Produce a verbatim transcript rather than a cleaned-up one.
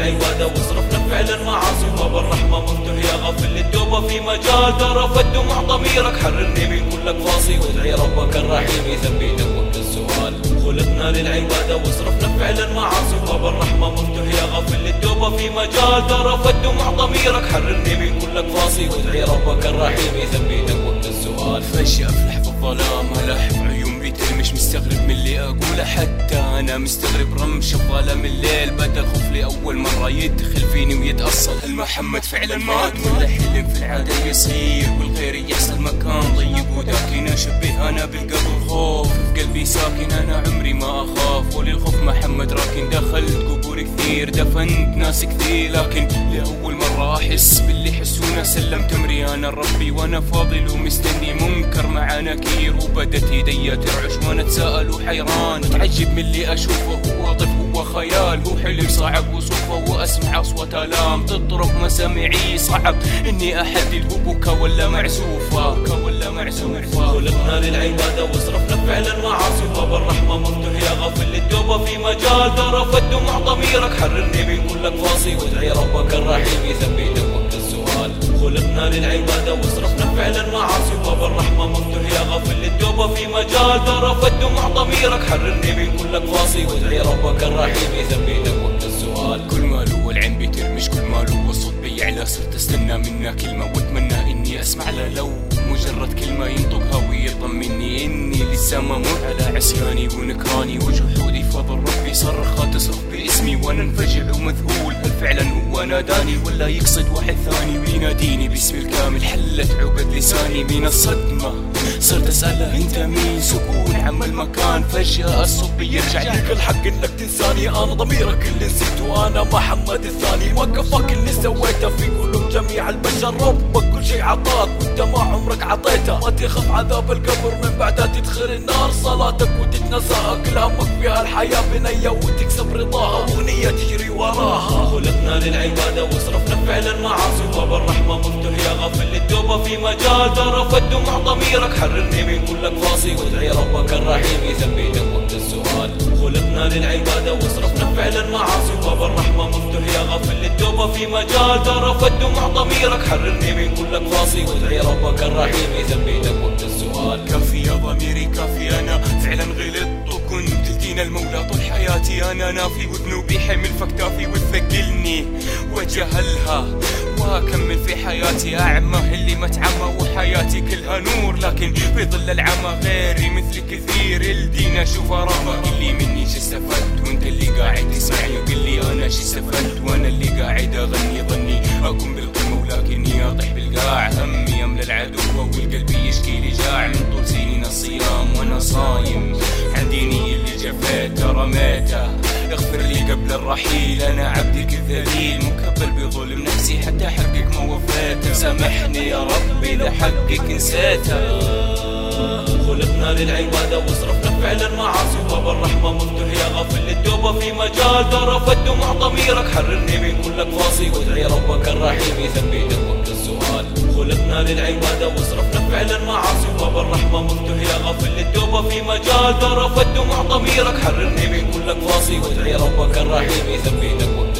للعبادة وصرفنا فعلا معاصي، باب الرحمة مفتوح يا غافل للتوبة في مجال ترى فد مع ضميرك، حررني من كل قفاصي وادعي ربك الرحيم يثبتك وقت السؤال. خلقنا للعبادة وصرفنا فعلا معاصي، باب الرحمة مفتوح يا غافل للتوبة في مجال ترى فد مع ضميرك، حررني من كل قفاصي وادعي ربك الرحيم يثبتك وقت السؤال. فجأة افلح في الظلام هلح بعيون بيتي، مش مستغرب من اللي اقوله، حتى انا مستغرب رمش الظلام الليل بدا الخوف لأول مرة يدخل فيني ويتأصل. هل محمد فعلا مات ولا حلم في العادة يصير والغير يحصل مكان ضيق وداكن؟ اشبه انا بالقبر خوف في قلبي ساكن، انا عمري ما اخاف وللخوف محمد راكن. دخلت قبور كثير دفنت ناس كثير، لكن لأول مرة احس باللي يحسونه. سلمت امري انا لربي وانا فاضل ومستني منكر مع نكير، وبدت يدي ترعش وانا اتساءل وحيران، اتعجب من اللي اشوفه. هو طف هو خيال، هو حلم صعب وصوفه، واسمع اصوات الام تطرق مسامعي. صعب اني احدد هو بكا ولا معزوفه ولا معزوفه. خلقنا للعبادة وصرفنا فعلا معاصي، باب الرحمة مفتوح يا غافل للتوبة في مجال ترى فد مع ضميرك، حررني من كل قفاصي وادعي ربك الرحيم يثبتك وقت السؤال. خلقنا للعبادة وصرفنا فعلا معاصي، باب الرحمة مفتوح يا غافل للتوبة في مجال ترى فد مع ضميرك، حررني من كل قفاصي وادعي ربك الرحيم يثبتك وقت السؤال. كل ماله والعين بترمش كل ماله والصوت بيعلى، صرت استنى منه كلمة واتمنى اني اسمع له، لو مجرد كلمة ينطقها ويطمني اني لسه ما مر على عصياني ونكراني وجحودي. فضل ربي صرخة تصرخ باسمي وانا انفجع ومذهول، هل فعلا هو ناداني ولا يقصد واحد ثاني ويناديني باسمي الكامل؟ حلت عقد لساني من الصدمة، صرت اسأله انت مين؟ سكون عم المكان، فجأة الصوت بيرجع لك الحق انك تنساني، انا ضميرك اللي نسيته، انا محمد الثاني. ما كفاك اللي سويته في قلوب جميع البشر، ربك كل شيء عطاك وانت ما عمرك عطيته. ما تخاف عذاب القبر من بعدها تدخل النار، صلاتك وتتنساها كل همك فيها الحياة بنية وتكسب رضاها واغنية تجري وراها. خلقنا للعبادة وصرفنا فعلا معاصي، باب الرحمة مفتوح يا غافل للتوبة في مجال ترى فد مع ضميرك، حررني من كل قفاصي وادعي ربك الرحيم يثبتك وقت السؤال. خلقنا للعبادة وصرفنا فعلا معاصي، باب الرحمة مفتوح يا غافل للتوبة في مجال ترى فد مع ضميرك، حررني من كل قفاصي وادعي ربك الرحيم يثبتك وقت السؤال. كافي يا ضميري كافي، انا فعلا غلطت وكنت لدين المولى طول حياتي. انا نافي وذنوبي حمل فكتافي وتثقلني واتجاهلها واكمل في حياتي اعمى اللي ما تعمى، وحياتي كلها نور لكن في ظل العمى غيري مثل كثير. الدين اشوف رافق اللي مني شو استفدت، وانت اللي قاعد تسمعني وقل لي انا شو استفدت، وانا اللي قاعد اغني ظني اكون بالقمه ولكني اطيح بالقاع. همي امل العدو والقلب يشكي لي جاع، من طول سنين الصيام وانا صايم عن ديني اللي جفيته رميته. اغفر لي قبل الرحيل انا عبدك الذليل، مكبل بظلم نفسي حتى حقك ما وفيته. سامحني يا ربي اذا حقك نسيته. خلقنا للعبادة وصرفنا فعلا معاصي، باب الرحمة مفتوح يا غافل للتوبة في مجال ترى فد مع ضميرك، حررني من كل قفاصي وادعي ربك الرحيم يثبتك وقت السؤال. خلقنا للعبادة وصرفنا فعلا معاصي، باب الرحمة مفتوح يا غافل للتوبة في مجال ترى فد مع ضميرك، حررني من كل قفاصي وادعي ربك الرحيم يثبتك وقت